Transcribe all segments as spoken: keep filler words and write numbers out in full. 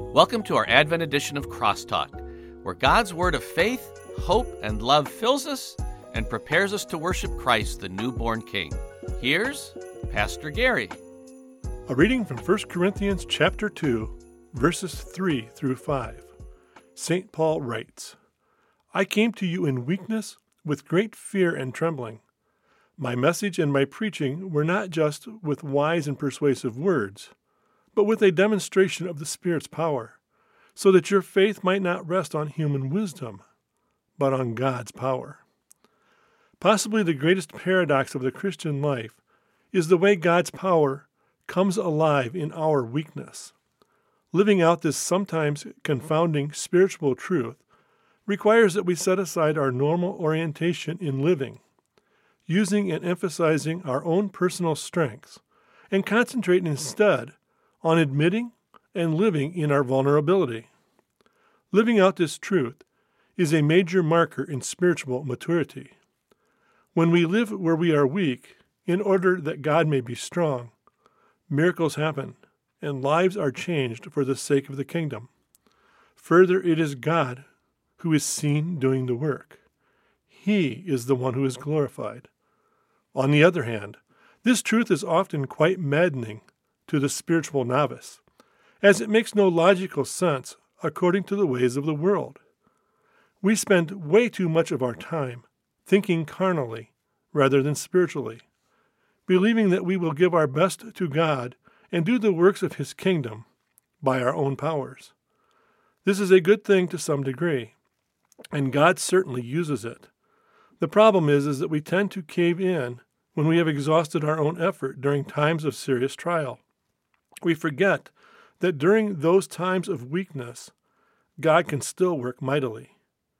Welcome to our Advent edition of Crosstalk, where God's word of faith, hope, and love fills us and prepares us to worship Christ, the newborn King. Here's Pastor Gary. A reading from First Corinthians chapter two, verses three through five. Saint Paul writes, I came to you in weakness, with great fear and trembling. My message and my preaching were not just with wise and persuasive words, but with a demonstration of the Spirit's power, so that your faith might not rest on human wisdom, but on God's power. Possibly the greatest paradox of the Christian life is the way God's power comes alive in our weakness. Living out this sometimes confounding spiritual truth requires that we set aside our normal orientation in living, using and emphasizing our own personal strengths, and concentrate instead on admitting and living in our vulnerability. Living out this truth is a major marker in spiritual maturity. When we live where we are weak, in order that God may be strong, miracles happen, and lives are changed for the sake of the kingdom. Further, it is God who is seen doing the work. He is the one who is glorified. On the other hand, this truth is often quite maddening to the spiritual novice, as it makes no logical sense according to the ways of the world. We spend way too much of our time thinking carnally rather than spiritually, believing that we will give our best to God and do the works of His kingdom by our own powers. This is a good thing to some degree, and God certainly uses it. The problem is, is that we tend to cave in when we have exhausted our own effort during times of serious trial. We forget that during those times of weakness, God can still work mightily.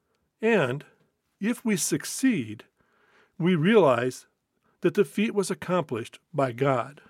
And if we succeed, we realize that the feat was accomplished by God.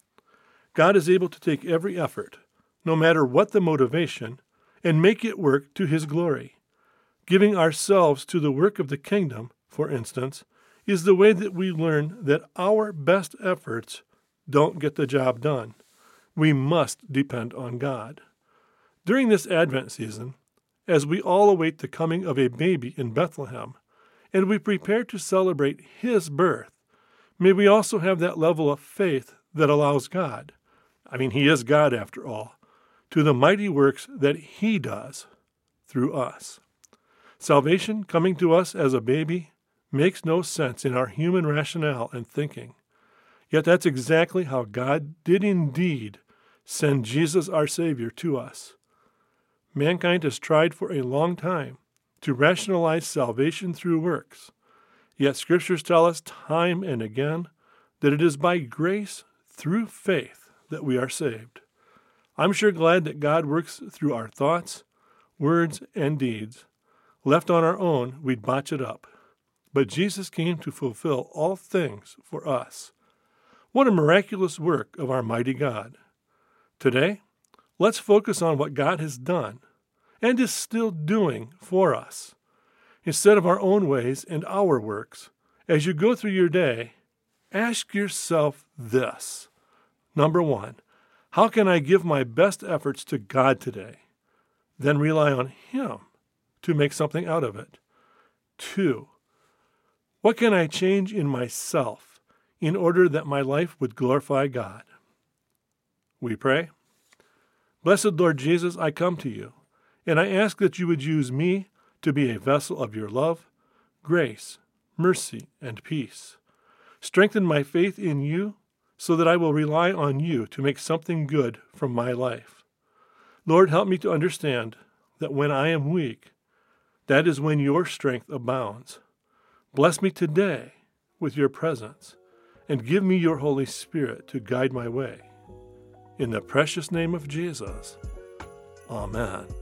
God is able to take every effort, no matter what the motivation, and make it work to His glory. Giving ourselves to the work of the kingdom, for instance, is the way that we learn that our best efforts don't get the job done. We must depend on God. During this Advent season, as we all await the coming of a baby in Bethlehem, and we prepare to celebrate His birth, may we also have that level of faith that allows God, I mean, He is God after all, to the mighty works that He does through us. Salvation coming to us as a baby makes no sense in our human rationale and thinking. Yet that's exactly how God did indeed send Jesus our Savior to us. Mankind has tried for a long time to rationalize salvation through works, yet Scriptures tell us time and again that it is by grace through faith that we are saved. I'm sure glad that God works through our thoughts, words, and deeds. Left on our own, we'd botch it up. But Jesus came to fulfill all things for us. What a miraculous work of our mighty God. Today, let's focus on what God has done and is still doing for us. Instead of our own ways and our works, as you go through your day, ask yourself this. Number one, how can I give my best efforts to God today? Then rely on Him to make something out of it. Two, what can I change in myself in order that my life would glorify God? We pray. Blessed Lord Jesus, I come to you, and I ask that you would use me to be a vessel of your love, grace, mercy, and peace. Strengthen my faith in you so that I will rely on you to make something good from my life. Lord, help me to understand that when I am weak, that is when your strength abounds. Bless me today with your presence, and give me your Holy Spirit to guide my way. In the precious name of Jesus, Amen.